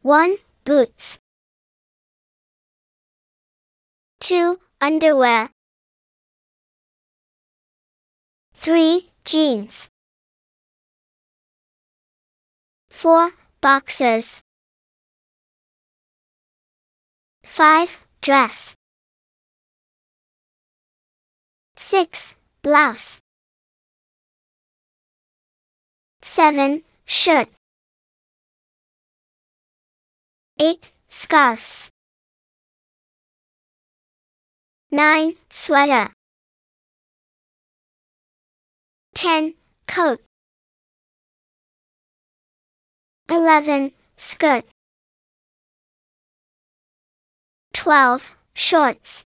1. Boots. 2. Underwear. 3. Jeans. 4. Boxers. 5. Dress. 6. Blouse. 7. Shirt. 8. Scarves. 9. Sweater. 10. Coat. 11. Skirt. 12. Shorts.